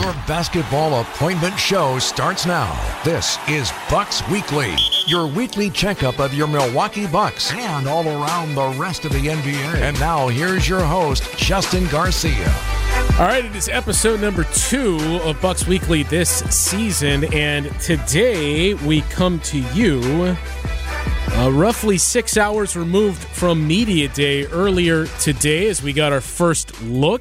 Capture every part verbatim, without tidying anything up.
Your basketball appointment show starts now. This is Bucks Weekly, your weekly checkup of your Milwaukee Bucks and all around the rest of the N B A. And now here's your host, Justin Garcia. All right, it is episode number two of Bucks Weekly this season, and today we come to you uh, roughly six hours removed from Media Day earlier today as we got our first look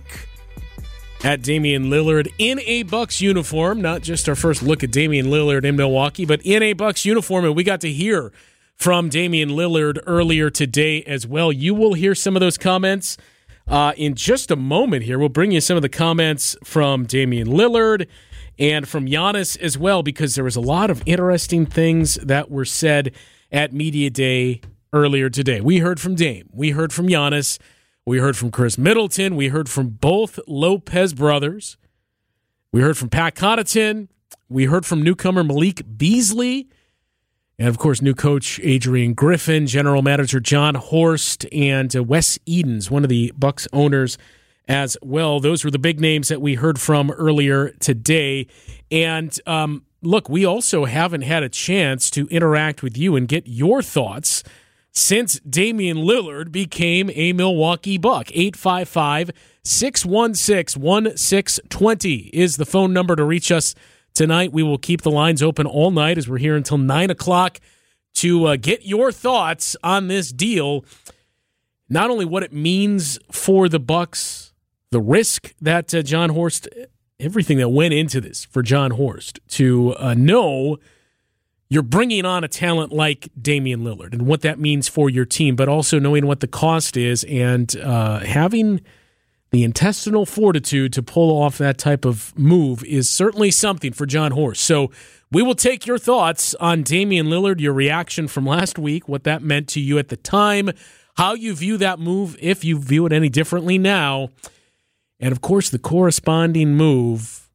at Damian Lillard in a Bucks uniform. Not just our first look at Damian Lillard in Milwaukee, but in a Bucks uniform, and we got to hear from Damian Lillard earlier today as well. You will hear some of those comments uh, in just a moment here. We'll bring you some of the comments from Damian Lillard and from Giannis as well, because there was a lot of interesting things that were said at Media Day earlier today. We heard from Dame. We heard from Giannis. We heard from Chris Middleton. We heard from both Lopez brothers. We heard from Pat Connaughton. We heard from newcomer Malik Beasley. And, of course, new coach Adrian Griffin, general manager John Horst, and uh, Wes Edens, one of the Bucks owners as well. Those were the big names that we heard from earlier today. And, um, look, we also haven't had a chance to interact with you and get your thoughts since Damian Lillard became a Milwaukee Buck. eight five five, six one six, one six two zero is the phone number to reach us tonight. We will keep the lines open all night as we're here until nine o'clock to uh, get your thoughts on this deal. Not only what it means for the Bucks, the risk that uh, John Horst, everything that went into this for John Horst to uh, know you're bringing on a talent like Damian Lillard and what that means for your team, but also knowing what the cost is and uh, having the intestinal fortitude to pull off that type of move is certainly something for John Horst. So we will take your thoughts on Damian Lillard, your reaction from last week, what that meant to you at the time, how you view that move, if you view it any differently now, and, of course, the corresponding move,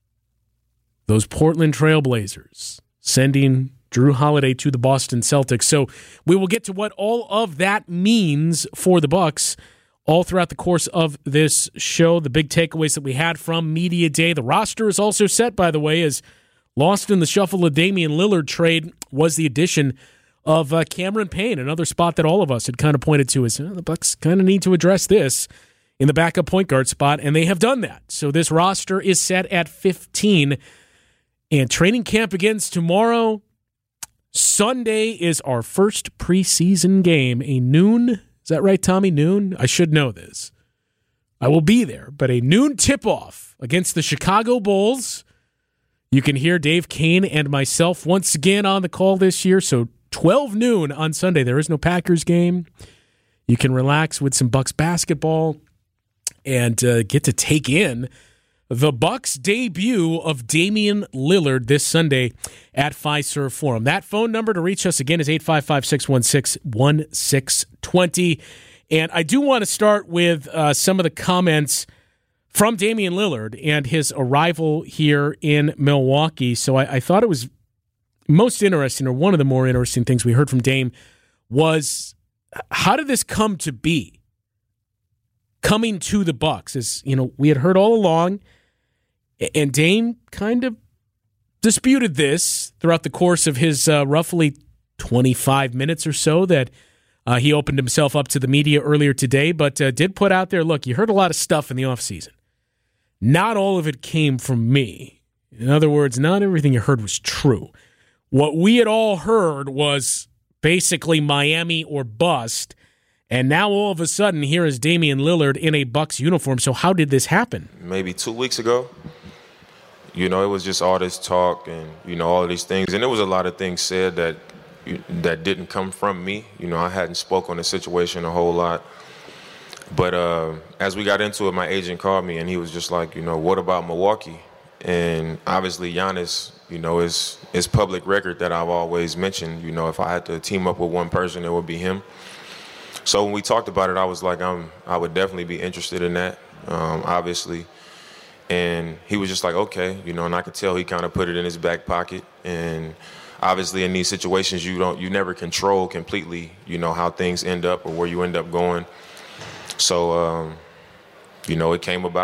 those Portland Trailblazers sending Drew Holiday to the Boston Celtics. So we will get to what all of that means for the Bucks all throughout the course of this show. The big takeaways that we had from Media Day. The roster is also set, by the way, as lost in the shuffle of Damian Lillard trade was the addition of uh, Cameron Payne, another spot that all of us had kind of pointed to as oh, the Bucks kind of need to address this in the backup point guard spot, and they have done that. So this roster is set at fifteen. And training camp begins tomorrow. Sunday is our first preseason game, a noon. Is that right, Tommy? Noon? I should know this. I will be there, but a noon tip-off against the Chicago Bulls. You can hear Dave Kane and myself once again on the call this year. So twelve noon on Sunday. There is no Packers game. You can relax with some Bucks basketball and uh, get to take in the Bucks' debut of Damian Lillard this Sunday at Fiserv Forum. That phone number to reach us again is eight five five, six one six, one six two zero. And I do want to start with uh, some of the comments from Damian Lillard and his arrival here in Milwaukee. So I, I thought it was most interesting, or one of the more interesting things we heard from Dame was, how did this come to be? Coming to the Bucks, as you know, we had heard all along. And Dame kind of disputed this throughout the course of his uh, roughly twenty-five minutes or so that uh, he opened himself up to the media earlier today, but uh, did put out there, look, you heard a lot of stuff in the offseason. Not all of it came from me. In other words, not everything you heard was true. What we had all heard was basically Miami or bust. And now all of a sudden, here is Damian Lillard in a Bucks uniform. So how did this happen? Maybe two weeks ago. You know, it was just all this talk and, you know, all of these things. And there was a lot of things said that that didn't come from me. You know, I hadn't spoke on the situation a whole lot. But uh, as we got into it, my agent called me and he was just like, you know, what about Milwaukee? And obviously Giannis, you know, is, is public record that I've always mentioned. You know, if I had to team up with one person, it would be him. So when we talked about it, I was like, I'm, I would definitely be interested in that, um, obviously. And he was just like, okay, you know, and I could tell he kind of put it in his back pocket. And obviously in these situations, you don't, you never control completely, you know, how things end up or where you end up going. So, um, you know, it came about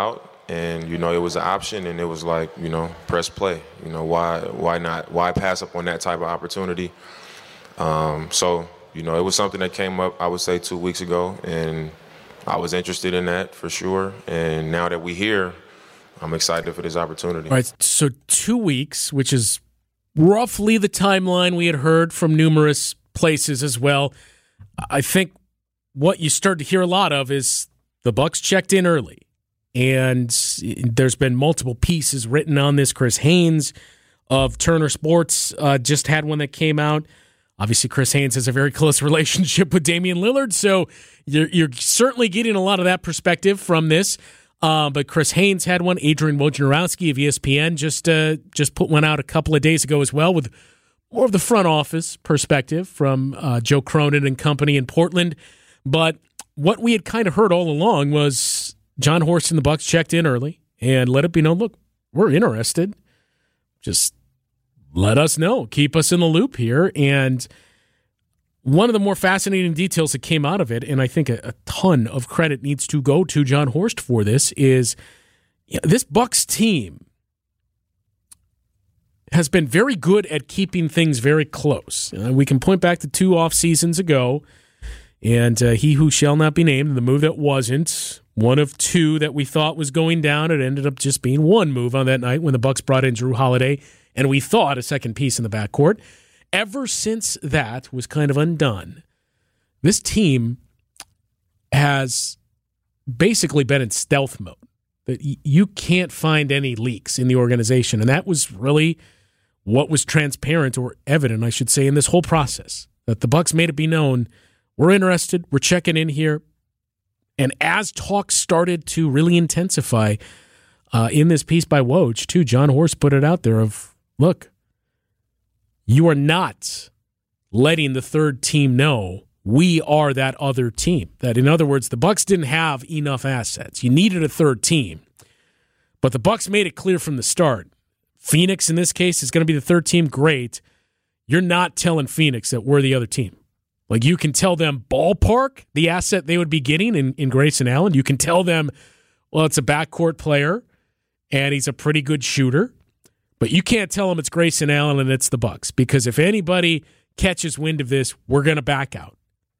and you know it was an option, and it was like, you know, press play. You know, why why not? Why pass up on that type of opportunity? Um, so you know, it was something that came up, I would say, two weeks ago, and I was interested in that for sure. And now that we're here, I'm excited for this opportunity. All right, so two weeks, which is roughly the timeline we had heard from numerous places as well. I think what you start to hear a lot of is the Bucs checked in early, and there's been multiple pieces written on this. Chris Haynes of Turner Sports uh, just had one that came out. Obviously, Chris Haynes has a very close relationship with Damian Lillard, so you're, you're certainly getting a lot of that perspective from this. Uh, but Chris Haynes had one. Adrian Wojnarowski of E S P N just uh, just put one out a couple of days ago as well, with more of the front office perspective from uh, Joe Cronin and company in Portland. But what we had kind of heard all along was Jon Horst and the Bucs checked in early and let it be known, look, we're interested. Just let us know. Keep us in the loop here. And one of the more fascinating details that came out of it, and I think a, a ton of credit needs to go to Jon Horst for this, is you know, this Bucs team has been very good at keeping things very close. Uh, we can point back to two off seasons ago, and uh, he who shall not be named, the move that wasn't, one of two that we thought was going down. It ended up just being one move on that night when the Bucs brought in Jrue Holiday, and we thought a second piece in the backcourt. Ever since that was kind of undone, this team has basically been in stealth mode. That you can't find any leaks in the organization, and that was really what was transparent, or evident, I should say, in this whole process. That the Bucs made it be known, we're interested, we're checking in here. And as talks started to really intensify uh, in this piece by Woj, too, Jon Horst put it out there of, look, you are not letting the third team know we are that other team. That, in other words, the Bucs didn't have enough assets. You needed a third team. But the Bucs made it clear from the start. Phoenix, in this case, is going to be the third team. Great. You're not telling Phoenix that we're the other team. Like, you can tell them ballpark, the asset they would be getting in, in Grayson Allen. You can tell them, well, it's a backcourt player, and he's a pretty good shooter. But you can't tell them it's Grayson Allen and it's the Bucs, because if anybody catches wind of this, we're going to back out.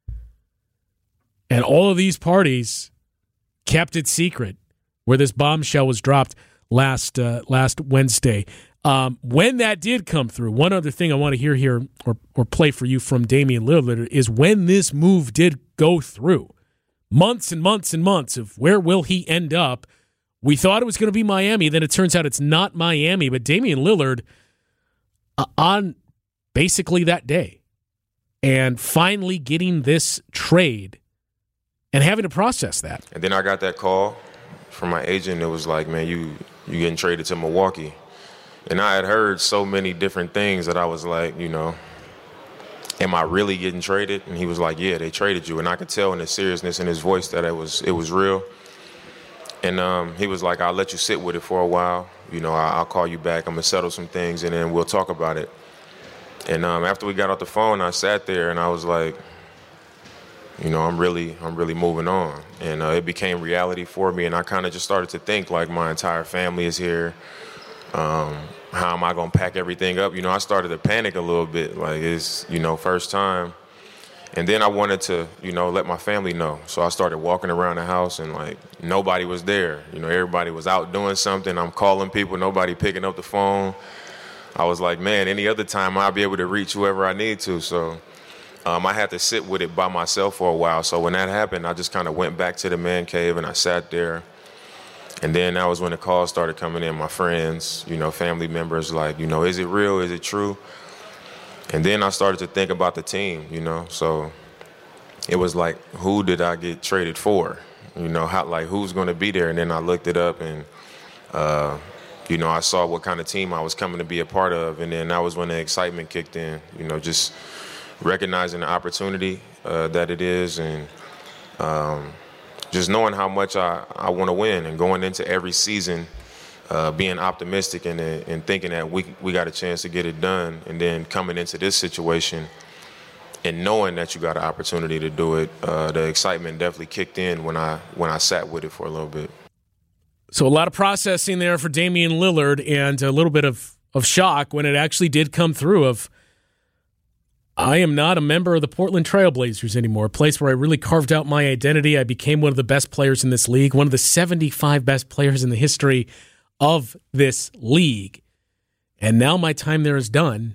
And all of these parties kept it secret where this bombshell was dropped last uh, last Wednesday. Um, when that did come through, one other thing I want to hear here or, or play for you from Damian Lillard is when this move did go through. Months and months and months of where will he end up. We thought it was going to be Miami. Then it turns out it's not Miami. But Damian Lillard, uh, on basically that day, and finally getting this trade and having to process that. And then I got that call from my agent. It was like, man, you you getting traded to Milwaukee. And I had heard so many different things that I was like, you know, am I really getting traded? And he was like, yeah, they traded you. And I could tell in the seriousness in his voice that it was it was real. And um, he was like, I'll let you sit with it for a while. You know, I'll call you back. I'm going to settle some things, and then we'll talk about it. And um, after we got off the phone, I sat there, and I was like, you know, I'm really I'm really moving on. And uh, it became reality for me, and I kind of just started to think, like, my entire family is here. Um, how am I going to pack everything up? You know, I started to panic a little bit. Like, it's, you know, first time. And then I wanted to, you know, let my family know. So I started walking around the house, and, like, nobody was there. You know, everybody was out doing something. I'm calling people, nobody picking up the phone. I was like, man, any other time I'll be able to reach whoever I need to. So um, I had to sit with it by myself for a while. So when that happened, I just kind of went back to the man cave, and I sat there. And then that was when the calls started coming in. My friends, you know, family members, like, you know, is it real? Is it true? And then I started to think about the team, you know. So it was like, who did I get traded for? You know, how, like, who's going to be there? And then I looked it up, and, uh, you know, I saw what kind of team I was coming to be a part of. And then that was when the excitement kicked in, you know, just recognizing the opportunity uh, that it is, and um, just knowing how much I, I want to win, and going into every season uh, being optimistic and, and thinking that we we got a chance to get it done, and then coming into this situation and knowing that you got an opportunity to do it, uh, the excitement definitely kicked in when I when I sat with it for a little bit. So a lot of processing there for Damian Lillard and a little bit of, of shock when it actually did come through of, I am not a member of the Portland Trailblazers anymore, a place where I really carved out my identity. I became one of the best players in this league, one of the seventy-five best players in the history of this league. And now my time there is done.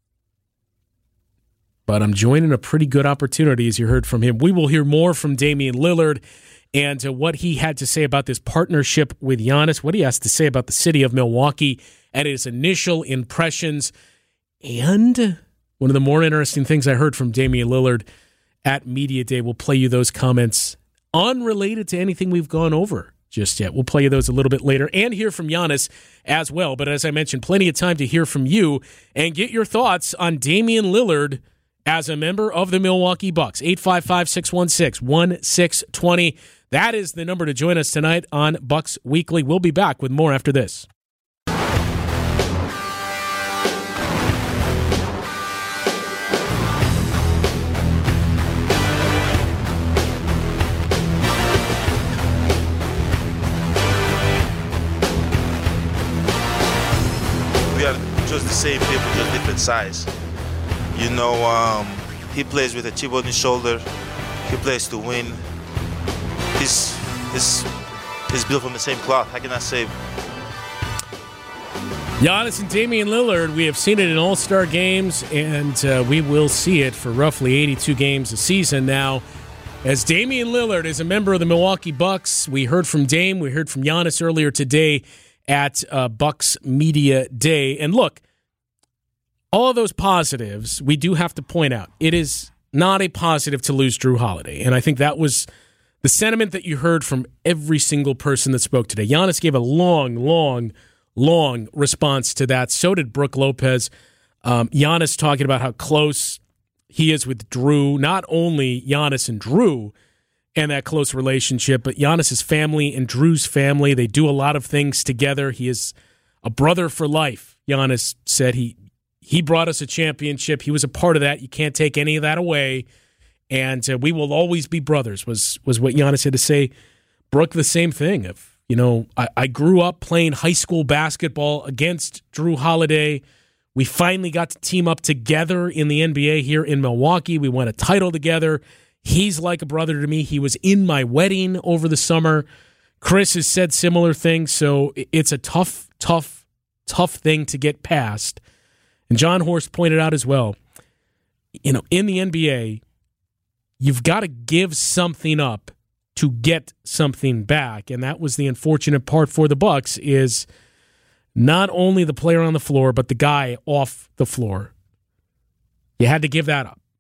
But I'm joining a pretty good opportunity, as you heard from him. We will hear more from Damian Lillard and uh, what he had to say about this partnership with Giannis, what he has to say about the city of Milwaukee and his initial impressions. And one of the more interesting things I heard from Damian Lillard at Media Day, we'll play you those comments unrelated to anything we've gone over just yet. We'll play you those a little bit later and hear from Giannis as well. But as I mentioned, plenty of time to hear from you and get your thoughts on Damian Lillard as a member of the Milwaukee Bucks. eight five five, six one six, one six two zero. That is the number to join us tonight on Bucks Weekly. We'll be back with more after this. We are just the same people, just different size. You know, um, he plays with a chip on his shoulder. He plays to win. He's, he's, he's built from the same cloth. How can I say? Giannis and Damian Lillard, we have seen it in all-star games, and uh, we will see it for roughly eighty-two games a season now. As Damian Lillard is a member of the Milwaukee Bucks, we heard from Dame, we heard from Giannis earlier today at uh, Bucks Media Day. And look, all of those positives, we do have to point out, it is not a positive to lose Jrue Holiday. And I think that was the sentiment that you heard from every single person that spoke today. Giannis gave a long, long, long response to that. So did Brooke Lopez. Um, Giannis talking about how close he is with Jrue. Not only Giannis and Jrue and that close relationship, but Giannis's family and Jrue's family. They do a lot of things together. He is a brother for life. Giannis said he he brought us a championship. He was a part of that. You can't take any of that away. And uh, we will always be brothers, was was what Giannis had to say. Brooke, the same thing. Of, you know, I, I grew up playing high school basketball against Jrue Holiday. We finally got to team up together in the N B A here in Milwaukee. We won a title together. He's like a brother to me. He was in my wedding over the summer. Chris has said similar things, so it's a tough, tough, tough thing to get past. And John Horst pointed out as well, you know, in the N B A, you've got to give something up to get something back. And that was the unfortunate part for the Bucks, is not only the player on the floor, but the guy off the floor. You had to give that up.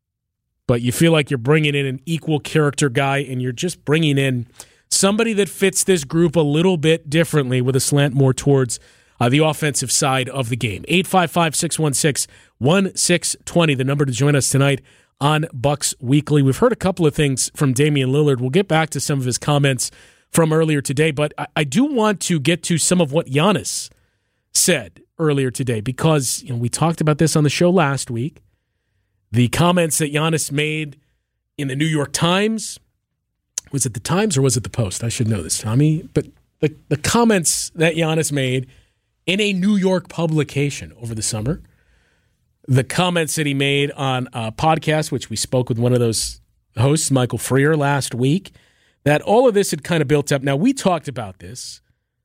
But you feel like you're bringing in an equal character guy, and you're just bringing in somebody that fits this group a little bit differently with a slant more towards uh, the offensive side of the game. eight five five, six one six, one six two zero, the number to join us tonight on Bucks Weekly. We've heard a couple of things from Damian Lillard. We'll get back to some of his comments from earlier today, but I, I do want to get to some of what Giannis said earlier today, because you know we talked about this on the show last week. The comments that Giannis made in the New York Times, was it the Times or was it the Post? I should know this, Tommy. But the, the comments that Giannis made in a New York publication over the summer, the comments that he made on a podcast, which we spoke with one of those hosts, Michael Freer, last week, that all of this had kind of built up. Now, we talked about this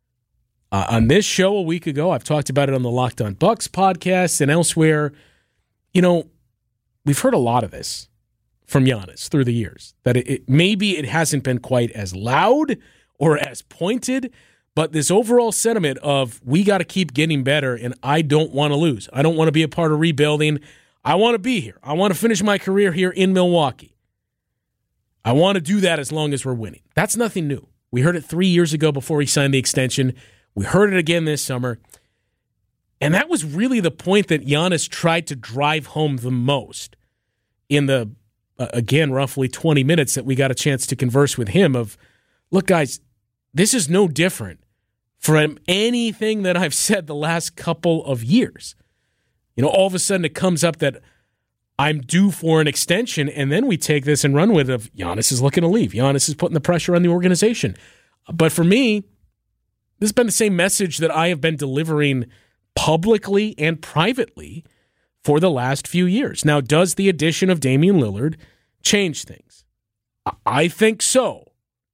uh, on this show a week ago. I've talked about it on the Locked On Bucks podcast and elsewhere. You know, we've heard a lot of this from Giannis through the years, that it, it maybe it hasn't been quite as loud or as pointed, but this overall sentiment of we got to keep getting better, and I don't want to lose. I don't want to be a part of rebuilding. I want to be here. I want to finish my career here in Milwaukee. I want to do that as long as we're winning. That's nothing new. We heard it three years ago before he signed the extension. We heard it again this summer. And that was really the point that Giannis tried to drive home the most in the, uh, again, roughly twenty minutes that we got a chance to converse with him of, look, guys, this is no different from anything that I've said the last couple of years. You know, all of a sudden it comes up that I'm due for an extension, and then we take this and run with it of Giannis is looking to leave. Giannis is putting the pressure on the organization. But for me, This has been the same message that I have been delivering publicly and privately for the last few years. Now, does the addition of Damian Lillard change things? I think so.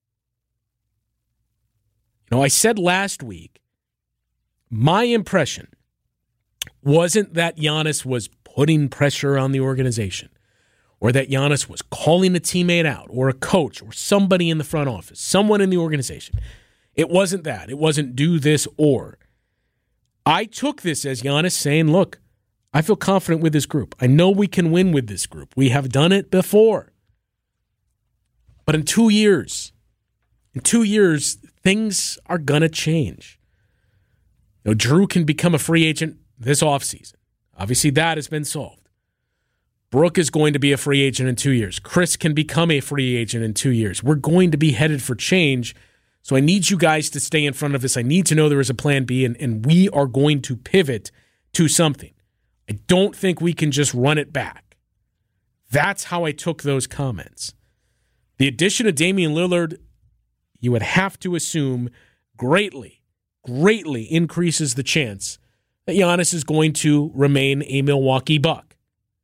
You know, I said last week, my impression wasn't that Giannis was putting pressure on the organization, or that Giannis was calling a teammate out, or a coach, or somebody in the front office, someone in the organization. It wasn't that. It wasn't do this or. I took this as Giannis saying, look, I feel confident with this group. I know we can win with this group. We have done it before. But in two years, in two years, things are going to change. You know, Drew can become a free agent this offseason. Obviously, that has been solved. Brooke is going to be a free agent in two years. Chris can become a free agent in two years. We're going to be headed for change. So I need you guys to stay in front of this. I need to know there is a plan B, and, and we are going to pivot to something. I don't think we can just run it back. That's how I took those comments. The addition of Damian Lillard, you would have to assume, greatly, greatly increases the chance that Giannis is going to remain a Milwaukee Buck.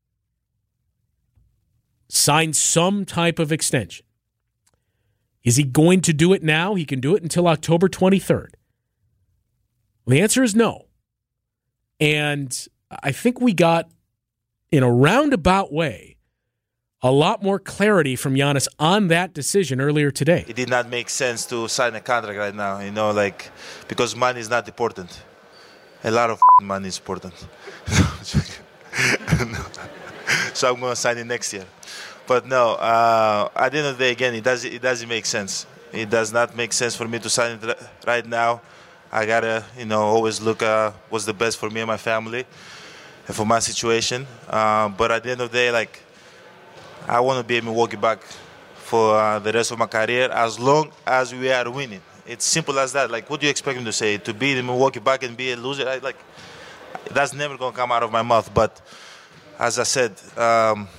Sign some type of extension. Is he going to do it now? He can do it until October twenty-third. Well, the answer is no. And I think we got, in a roundabout way, a lot more clarity from Giannis on that decision earlier today. It did not make sense to sign a contract right now, you know, like, because money is not important. A lot of money is important. So I'm going to sign it next year. But no, uh, at the end of the day, again, it, does, it doesn't make sense. It does not make sense for me to sign it right now. I got to, you know, always look at what's the best for me and my family and for my situation. Uh, but at the end of the day, like, I want to be a Milwaukee Buck for uh, the rest of my career as long as we are winning. It's simple as that. Like, what do you expect me to say? To be the Milwaukee Buck and be a loser? I, like, that's never going to come out of my mouth. But as I said, um,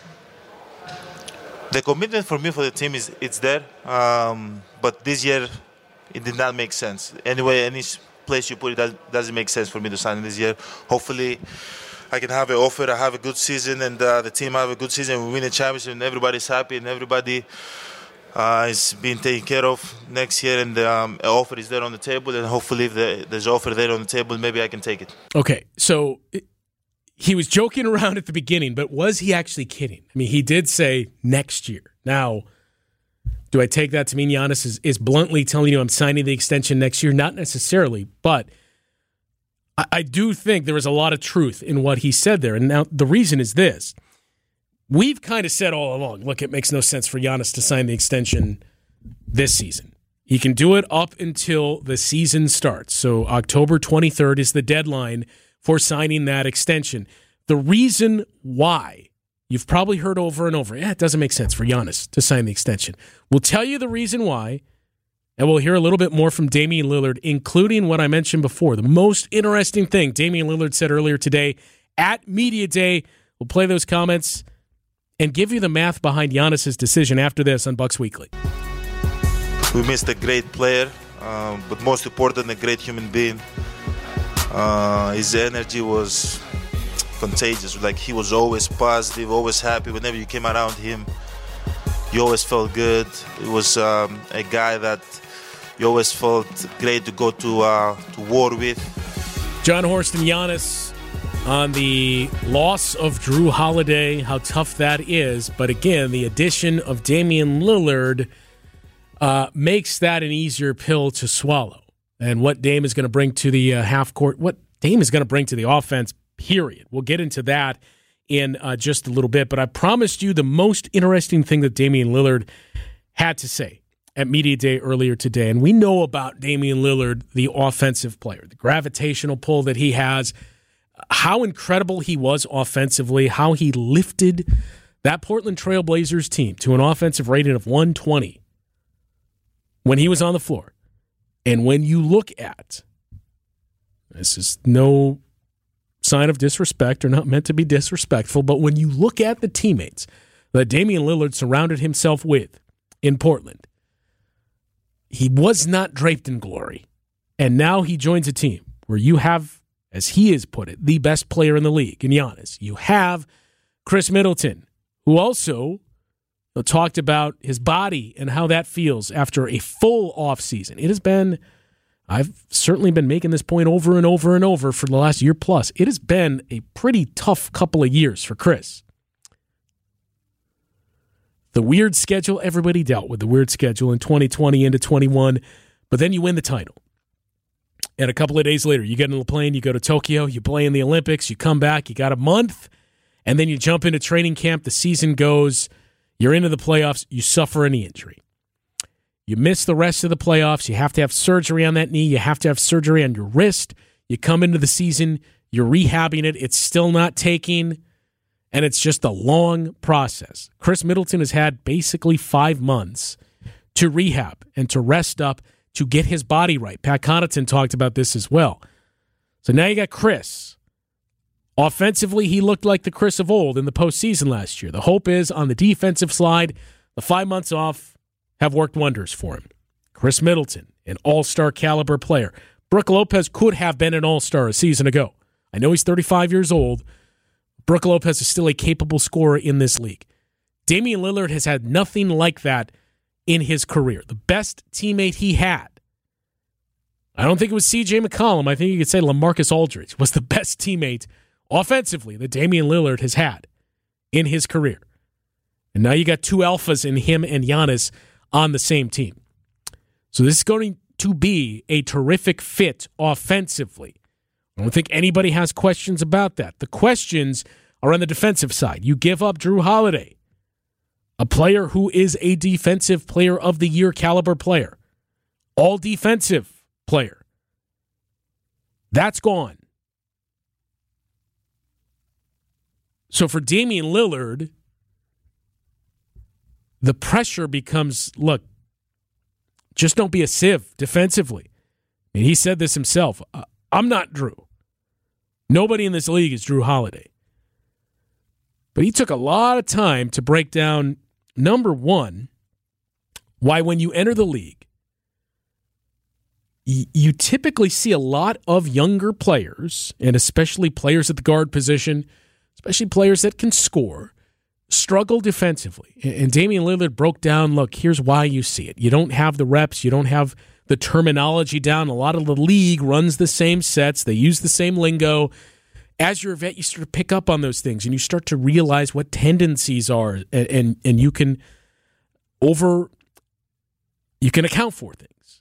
the commitment for me for the team is it's there. Um, but this year, it did not make sense. Anyway, any place you put it, that doesn't make sense for me to sign this year. Hopefully, I can have an offer, I have a good season, and uh, the team have a good season. We win a championship, and everybody's happy, and everybody uh, is being taken care of next year, and um, an offer is there on the table, and hopefully if the, there's an offer there on the table, maybe I can take it. Okay, so he was joking around at the beginning, but was he actually kidding? I mean, he did say next year. Now, do I take that to mean Giannis is, is bluntly telling you I'm signing the extension next year? Not necessarily, but I, I do think there is a lot of truth in what he said there. And now the reason is this. We've kind of said all along, look, it makes no sense for Giannis to sign the extension this season. He can do it up until the season starts. So October twenty-third is the deadline for signing that extension. The reason why, you've probably heard over and over, yeah, it doesn't make sense for Giannis to sign the extension. We'll tell you the reason why, and we'll hear a little bit more from Damian Lillard, including what I mentioned before. The most interesting thing Damian Lillard said earlier today at Media Day. We'll play those comments and give you the math behind Giannis' decision after this on Bucks Weekly. We missed a great player, um, but most important, a great human being. Uh, his energy was contagious. Like, he was always positive, always happy. Whenever you came around him, you always felt good. It was um, a guy that you always felt great to go to uh, to war with. John Horst and Giannis on the loss of Drew Holiday, how tough that is. But again, the addition of Damian Lillard uh, makes that an easier pill to swallow. And what Dame is going to bring to the uh, half court, what Dame is going to bring to the offense, period. We'll get into that in uh, just a little bit. But I promised you the most interesting thing that Damian Lillard had to say at Media Day earlier today. And we know about Damian Lillard, the offensive player, the gravitational pull that he has, how incredible he was offensively, how he lifted that Portland Trail Blazers team to an offensive rating of one twenty when he was on the floor. And when you look at, this is no sign of disrespect or not meant to be disrespectful, but when you look at the teammates that Damian Lillard surrounded himself with in Portland, he was not draped in glory. And now he joins a team where you have, as he has put it, the best player in the league in Giannis. You have Chris Middleton, who also talked about his body and how that feels after a full offseason. It has been, I've certainly been making this point over and over and over for the last year plus. It has been a pretty tough couple of years for Chris. The weird schedule, everybody dealt with the weird schedule in twenty twenty into twenty-one, but then you win the title. And a couple of days later, you get on the plane, you go to Tokyo, you play in the Olympics, you come back, you got a month, and then you jump into training camp, the season goes, you're into the playoffs, you suffer a knee injury. You miss the rest of the playoffs, you have to have surgery on that knee, you have to have surgery on your wrist, you come into the season, you're rehabbing it, it's still not taking, and it's just a long process. Chris Middleton has had basically five months to rehab and to rest up, to get his body right. Pat Connaughton talked about this as well. So now you got Chris. Offensively, he looked like the Chris of old in the postseason last year. The hope is on the defensive side, the five months off have worked wonders for him. Chris Middleton, an all-star caliber player. Brook Lopez could have been an all-star a season ago. I know he's thirty-five years old. Brook Lopez is still a capable scorer in this league. Damian Lillard has had nothing like that in his career. The best teammate he had, I don't think it was C J McCollum. I think you could say LaMarcus Aldridge was the best teammate offensively that Damian Lillard has had in his career. And now you got two alphas in him and Giannis on the same team. So this is going to be a terrific fit offensively. I don't think anybody has questions about that. The questions are on the defensive side. You give up Jrue Holiday, a player who is a defensive player of the year caliber player. All defensive player. That's gone. So for Damian Lillard, the pressure becomes, look, just don't be a sieve defensively. And he said this himself. I'm not Jrue. Nobody in this league is Jrue Holiday. But he took a lot of time to break down, number one, why when you enter the league, y- you typically see a lot of younger players, and especially players at the guard position, especially players that can score, struggle defensively. And Damian Lillard broke down, look, here's why you see it. You don't have the reps. You don't have the terminology down. A lot of the league runs the same sets. They use the same lingo. As you're a vet, you start to pick up on those things, and you start to realize what tendencies are, and, and, and you can over, you can account for things.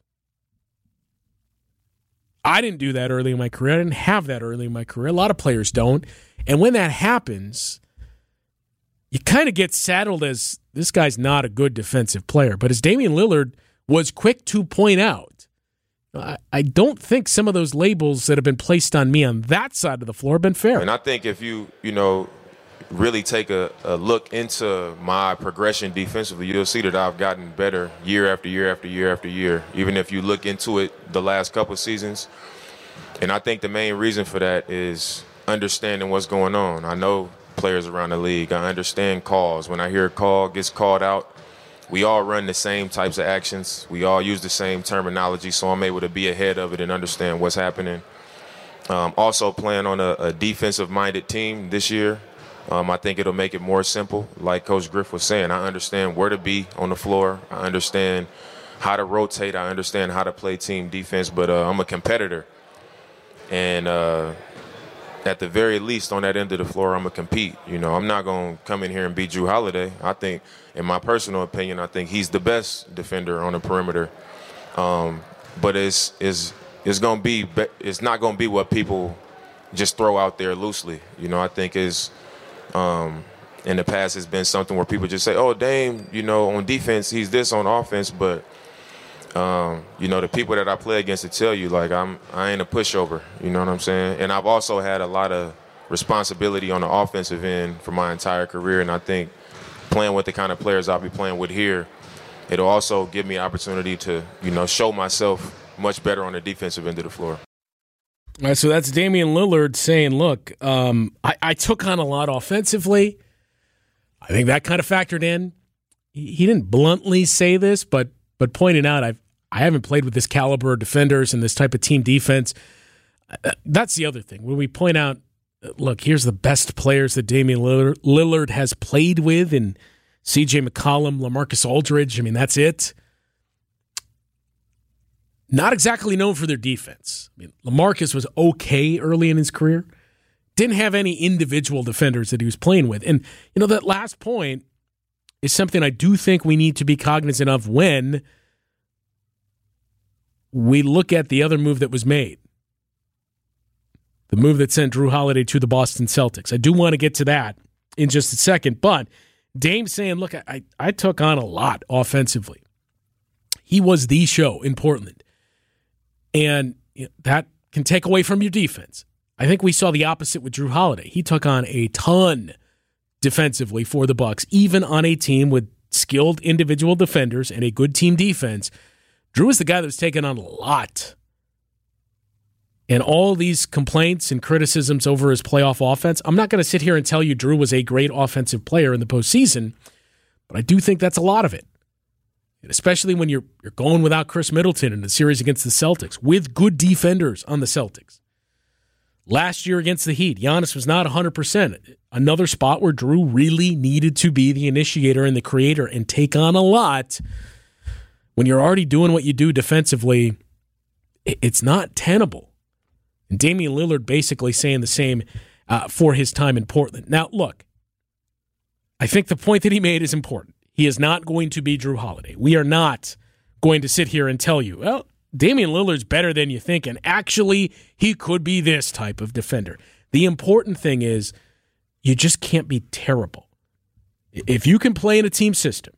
I didn't do that early in my career. I didn't have that early in my career. A lot of players don't. And when that happens, you kind of get saddled as this guy's not a good defensive player. But as Damian Lillard was quick to point out, I, I don't think some of those labels that have been placed on me on that side of the floor have been fair. And I think if you, you know, really take a, a look into my progression defensively, you'll see that I've gotten better year after year after year after year, even if you look into it the last couple of seasons. And I think the main reason for that is understanding what's going on. I know players around the league. I understand calls. When I hear a call gets called out, we all run the same types of actions. We all use the same terminology, so I'm able to be ahead of it and understand what's happening. Um, also playing on a, a defensive-minded team this year, um, I think it'll make it more simple. Like Coach Griff was saying, I understand where to be on the floor. I understand how to rotate. I understand how to play team defense, but uh, I'm a competitor. And uh, at the very least, on that end of the floor, I'm going to compete. You know, I'm not going to come in here and beat Jrue Holiday. I think, in my personal opinion, I think he's the best defender on the perimeter. Um, but it's it's it's going to be it's not going to be what people just throw out there loosely. You know, I think is um, in the past it's been something where people just say, "Oh, Dame, you know, on defense he's this, on offense," but Um, you know, the people that I play against to tell you, like, I'm, I ain't a pushover, you know what I'm saying? And I've also had a lot of responsibility on the offensive end for my entire career, and I think playing with the kind of players I'll be playing with here, it'll also give me an opportunity to, you know, show myself much better on the defensive end of the floor. All right, so that's Damian Lillard saying, look, um, I, I took on a lot offensively. I think that kind of factored in. He, he didn't bluntly say this, but but pointing out I've I haven't played with this caliber of defenders and this type of team defense. That's the other thing. When we point out, look, here's the best players that Damian Lillard has played with, and C J McCollum, LaMarcus Aldridge, I mean, that's it. Not exactly known for their defense. I mean, LaMarcus was okay early in his career. Didn't have any individual defenders that he was playing with. And, you know, that last point is something I do think we need to be cognizant of when we look at the other move that was made. The move that sent Jrue Holiday to the Boston Celtics. I do want to get to that in just a second. But Dame saying, look, I, I took on a lot offensively. He was the show in Portland. And you know, that can take away from your defense. I think we saw the opposite with Jrue Holiday. He took on a ton defensively for the Bucks, even on a team with skilled individual defenders and a good team defense. Jrue is the guy that was taking on a lot. And all these complaints and criticisms over his playoff offense, I'm not going to sit here and tell you Jrue was a great offensive player in the postseason, but I do think that's a lot of it. And especially when you're you're going without Chris Middleton in the series against the Celtics, with good defenders on the Celtics. Last year against the Heat, Giannis was not one hundred percent. Another spot where Jrue really needed to be the initiator and the creator and take on a lot. When you're already doing what you do defensively, it's not tenable. And Damian Lillard basically saying the same uh, for his time in Portland. Now, look, I think the point that he made is important. He is not going to be Jrue Holiday. We are not going to sit here and tell you, well, Damian Lillard's better than you think, and actually, he could be this type of defender. The important thing is you just can't be terrible. If you can play in a team system,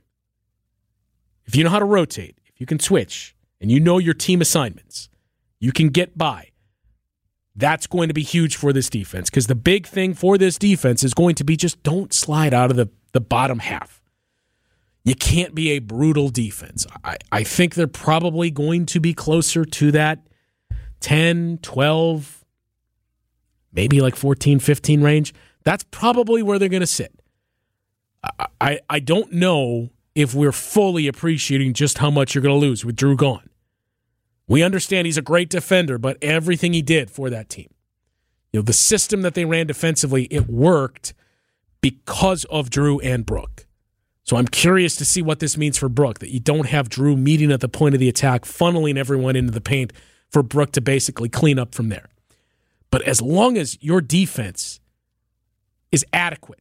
if you know how to rotate, if you can switch, and you know your team assignments, you can get by. That's going to be huge for this defense, because the big thing for this defense is going to be just don't slide out of the, the bottom half. You can't be a brutal defense. I, I think they're probably going to be closer to that ten, twelve, maybe like fourteen, fifteen range. That's probably where they're going to sit. I, I, I don't know if we're fully appreciating just how much you're going to lose with Jrue gone. We understand he's a great defender, but everything he did for that team, you know, the system that they ran defensively, it worked because of Jrue and Brook. So I'm curious to see what this means for Brook, that you don't have Jrue meeting at the point of the attack, funneling everyone into the paint for Brook to basically clean up from there. But as long as your defense is adequate,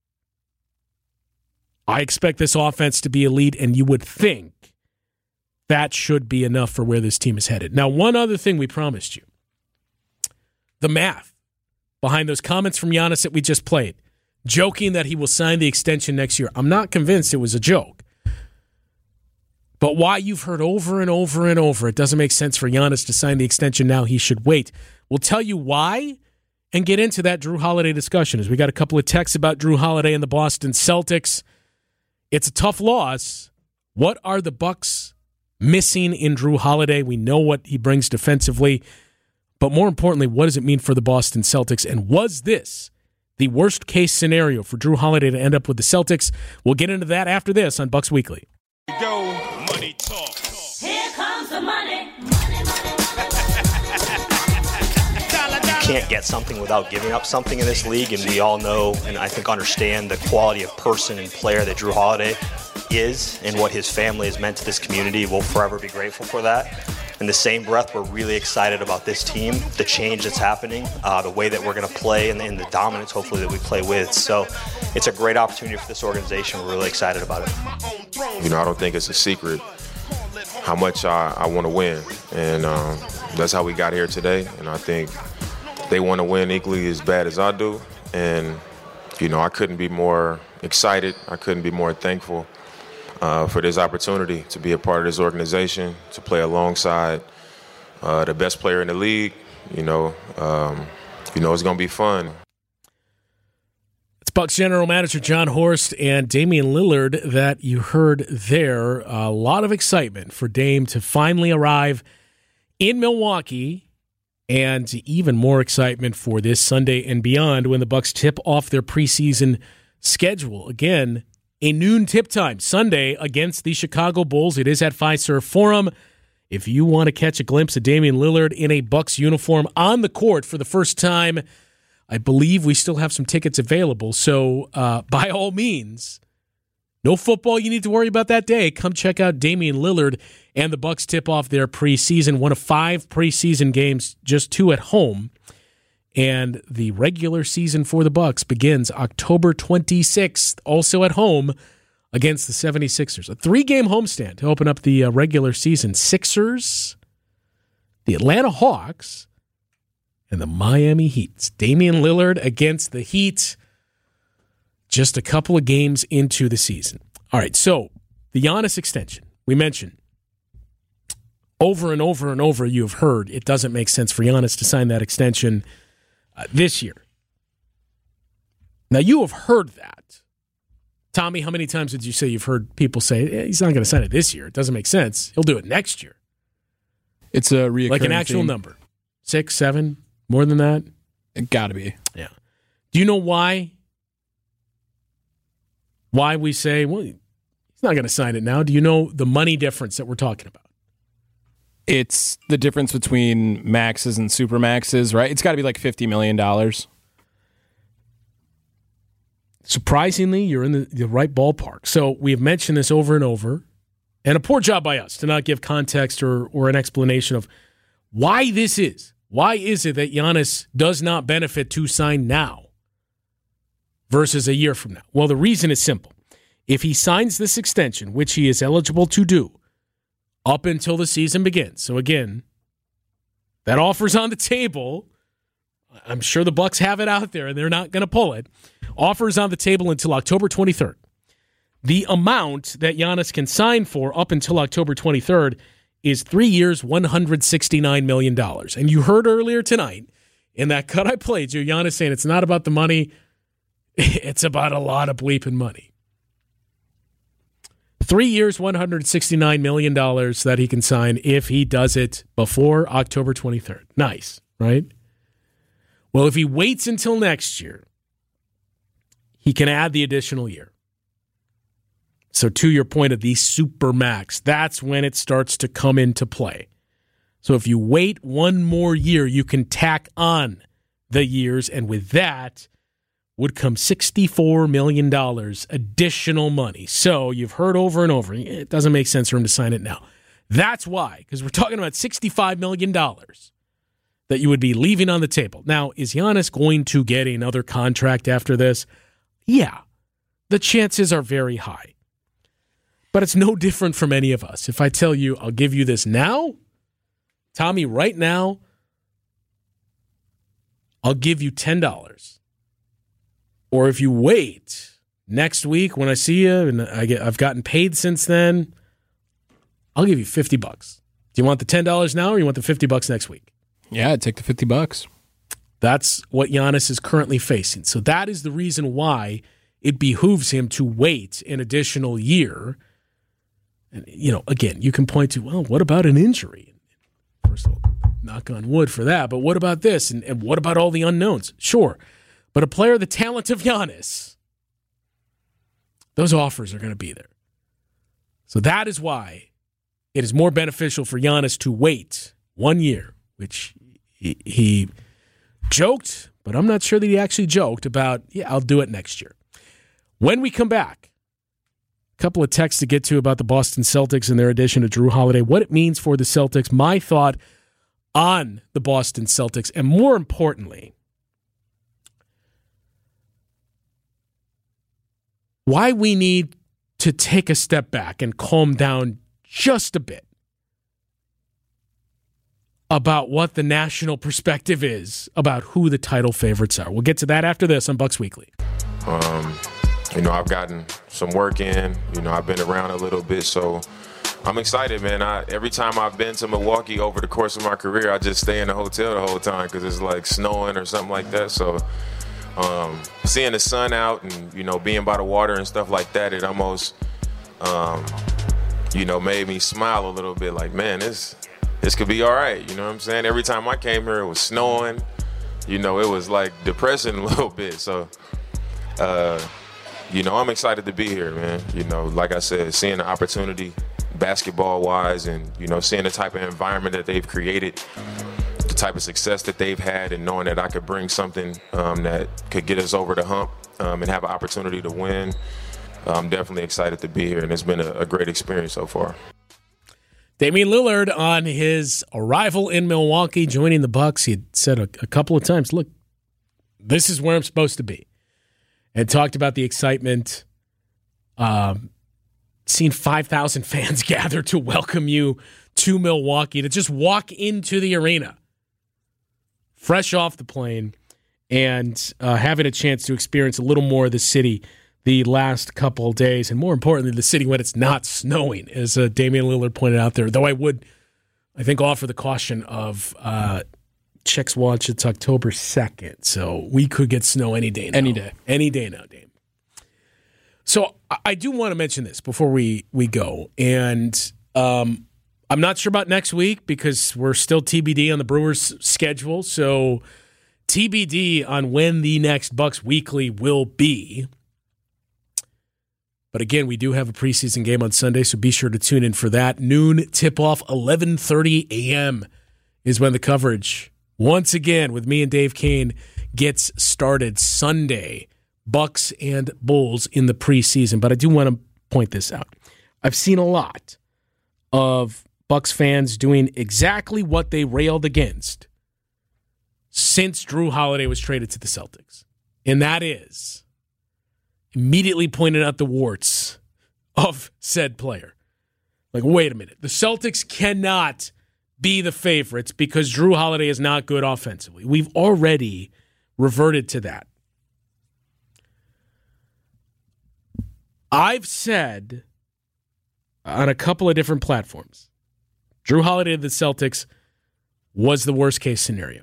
I expect this offense to be elite, and you would think that should be enough for where this team is headed. Now, one other thing we promised you. The math behind those comments from Giannis that we just played, joking that he will sign the extension next year. I'm not convinced it was a joke. But why you've heard over and over and over, it doesn't make sense for Giannis to sign the extension now, he should wait. We'll tell you why and get into that Jrue Holiday discussion, as we got a couple of texts about Jrue Holiday and the Boston Celtics. It's a tough loss. What are the Bucks missing in Jrue Holiday? We know what he brings defensively, but more importantly, what does it mean for the Boston Celtics? And was this the worst case scenario for Jrue Holiday to end up with the Celtics? We'll get into that after this on Bucks Weekly. Go money talk. Here comes the money. Money, money. Can't get something without giving up something in this league, and we all know and I think understand the quality of person and player that Jrue Holiday is and what his family has meant to this community. We'll forever be grateful for that. In the same breath, we're really excited about this team, the change that's happening, uh, the way that we're going to play, and, and the dominance, hopefully, that we play with. So it's a great opportunity for this organization. We're really excited about it. You know, I don't think it's a secret how much I, I want to win. And um, that's how we got here today. And I think they want to win equally as bad as I do. And, you know, I couldn't be more excited. I couldn't be more thankful Uh, for this opportunity to be a part of this organization, to play alongside uh, the best player in the league. You know, um, you know it's going to be fun. It's Bucks General Manager John Horst and Damian Lillard that you heard there. A lot of excitement for Dame to finally arrive in Milwaukee, and even more excitement for this Sunday and beyond when the Bucks tip off their preseason schedule. Again, a noon tip time Sunday against the Chicago Bulls. It is at Fiserv Forum. If you want to catch a glimpse of Damian Lillard in a Bucks uniform on the court for the first time, I believe we still have some tickets available. So uh, by all means, no football you need to worry about that day. Come check out Damian Lillard and the Bucks tip off their preseason. One of five preseason games, just two at home. And the regular season for the Bucks begins October twenty-sixth, also at home against the seventy-sixers. A three-game homestand to open up the uh, regular season. Sixers, the Atlanta Hawks, and the Miami Heat. Damian Lillard against the Heat just a couple of games into the season. All right, so the Giannis extension. We mentioned over and over and over you've heard it doesn't make sense for Giannis to sign that extension uh, this year. Now, you have heard that. Tommy, how many times did you say you've heard people say, eh, he's not going to sign it this year? It doesn't make sense. He'll do it next year. It's a reoccurring Like an actual theme. number. Six, seven, more than that? It got to be. Yeah. Do you know why? Why we say, well, he's not going to sign it now. Do you know the money difference that we're talking about? It's the difference between maxes and super maxes, right? It's got to be like fifty million dollars. Surprisingly, you're in the, the right ballpark. So we have mentioned this over and over, and a poor job by us to not give context or, or an explanation of why this is. Why is it that Giannis does not benefit to sign now versus a year from now? Well, the reason is simple. If he signs this extension, which he is eligible to do, up until the season begins. So again, that offer's on the table. I'm sure the Bucks have it out there, and they're not going to pull it. Offers on the table until October twenty-third. The amount that Giannis can sign for up until October twenty-third is three years, one hundred sixty-nine million dollars. And you heard earlier tonight in that cut I played you, Giannis saying it's not about the money, it's about a lot of bleeping money. Three years, one hundred sixty-nine million dollars that he can sign if he does it before October twenty-third. Nice, right? Well, if he waits until next year, he can add the additional year. So to your point of the supermax, that's when it starts to come into play. So if you wait one more year, you can tack on the years, and with that would come sixty-four million dollars additional money. So you've heard over and over, it doesn't make sense for him to sign it now. That's why, because we're talking about sixty-five million dollars that you would be leaving on the table. Now, is Giannis going to get another contract after this? Yeah, the chances are very high. But it's no different from any of us. If I tell you, I'll give you this now, Tommy, right now, I'll give you ten dollars. Or if you wait next week when I see you and I get, I've gotten paid since then, I'll give you fifty bucks. Do you want the ten dollars now or you want the fifty bucks next week? Yeah, I'd take the fifty bucks. That's what Giannis is currently facing. So that is the reason why it behooves him to wait an additional year. And, you know, again, you can point to, well, what about an injury? First of all, knock on wood for that. But what about this? And, and what about all the unknowns? Sure. But a player the talent of Giannis, those offers are going to be there. So that is why it is more beneficial for Giannis to wait one year, which he, he joked, but I'm not sure that he actually joked about, yeah, I'll do it next year. When we come back, a couple of texts to get to about the Boston Celtics and their addition to Jrue Holiday, what it means for the Celtics, my thought on the Boston Celtics, and more importantly, why we need to take a step back and calm down just a bit about what the national perspective is about who the title favorites are. We'll get to that after this on Bucks Weekly. Um, you know, I've gotten some work in. You know, I've been around a little bit, so I'm excited, man. I, every time I've been to Milwaukee over the course of my career, I just stay in the hotel the whole time because it's like snowing or something like that. So um, seeing the sun out and, you know, being by the water and stuff like that, it almost, um, you know, made me smile a little bit like, man, this this could be all right. You know what I'm saying? Every time I came here, it was snowing. You know, it was like depressing a little bit. So, uh, you know, I'm excited to be here, man. You know, like I said, seeing the opportunity basketball-wise, and, you know, seeing the type of environment that they've created, the type of success that they've had, and knowing that I could bring something um, that could get us over the hump um, and have an opportunity to win. I'm definitely excited to be here, and it's been a, a great experience so far. Damian Lillard on his arrival in Milwaukee, joining the Bucks. He had said a, a couple of times, look, this is where I'm supposed to be. And talked about the excitement, um, seeing five thousand fans gather to welcome you to Milwaukee, to just walk into the arena, fresh off the plane, and uh, having a chance to experience a little more of the city the last couple of days, and more importantly, the city when it's not snowing, as uh, Damian Lillard pointed out there. Though I would, I think, offer the caution of uh, Checks watch, it's October second, so we could get snow any day now. Any day. Any day now, Dame. So I, I do want to mention this before we, we go, and um, I'm not sure about next week because we're still T B D on the Brewers' schedule, so T B D on when the next Bucks Weekly will be. But again, we do have a preseason game on Sunday, so be sure to tune in for that. Noon tip-off, eleven thirty a.m. is when the coverage, once again, with me and Dave Kane, gets started Sunday. Bucks and Bulls in the preseason. But I do want to point this out. I've seen a lot of Bucks fans doing exactly what they railed against since Drew Holiday was traded to the Celtics. And that is immediately pointed out the warts of said player. Like, wait a minute. The Celtics cannot be the favorites because Drew Holiday is not good offensively. We've already reverted to that. I've said on a couple of different platforms, Drew Holiday to the Celtics was the worst case scenario.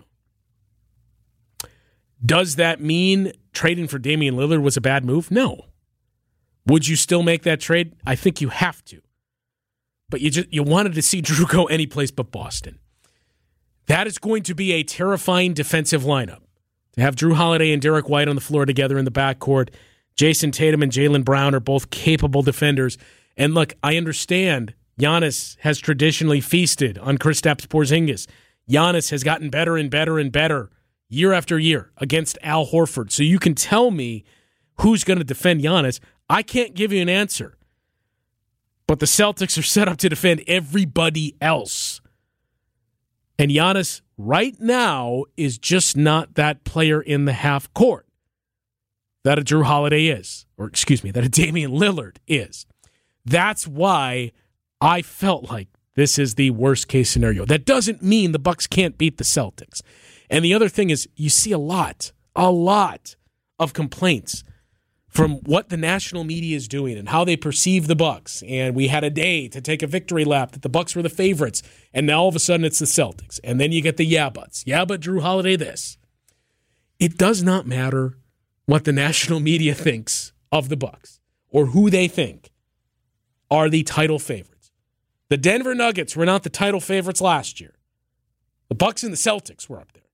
Does that mean trading for Damian Lillard was a bad move? No. Would you still make that trade? I think you have to. But you just you wanted to see Drew go any place but Boston. That is going to be a terrifying defensive lineup. To have Drew Holiday and Derek White on the floor together in the backcourt, Jason Tatum and Jaylen Brown are both capable defenders. And look, I understand Giannis has traditionally feasted on Kristaps Porzingis. Giannis has gotten better and better and better year after year against Al Horford. So you can tell me who's going to defend Giannis. I can't give you an answer. But the Celtics are set up to defend everybody else. And Giannis right now is just not that player in the half court that a Drew Holiday is. Or excuse me, that a Damian Lillard is. That's why I felt like this is the worst case scenario. That doesn't mean the Bucks can't beat the Celtics. And the other thing is, you see a lot, a lot of complaints from what the national media is doing and how they perceive the Bucks. And we had a day to take a victory lap that the Bucks were the favorites, and now all of a sudden it's the Celtics. And then you get the yeah buts. Yeah, but Drew Holiday this. It does not matter what the national media thinks of the Bucks or who they think are the title favorites. The Denver Nuggets were not the title favorites last year. The Bucks and the Celtics were up there.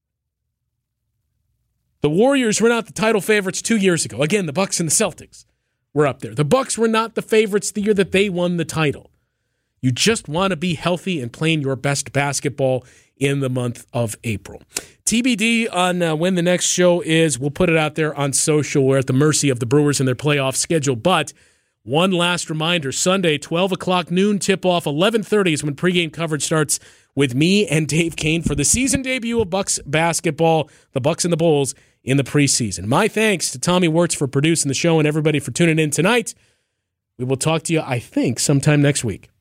The Warriors were not the title favorites two years ago. Again, the Bucks and the Celtics were up there. The Bucks were not the favorites the year that they won the title. You just want to be healthy and playing your best basketball in the month of April. T B D on uh, when the next show is. We'll put it out there on social. We're at the mercy of the Brewers and their playoff schedule. But one last reminder, Sunday, twelve o'clock noon tip-off, eleven thirty is when pregame coverage starts with me and Dave Kane for the season debut of Bucks basketball, the Bucks and the Bulls in the preseason. My thanks to Tommy Wirtz for producing the show and everybody for tuning in tonight. We will talk to you, I think, sometime next week.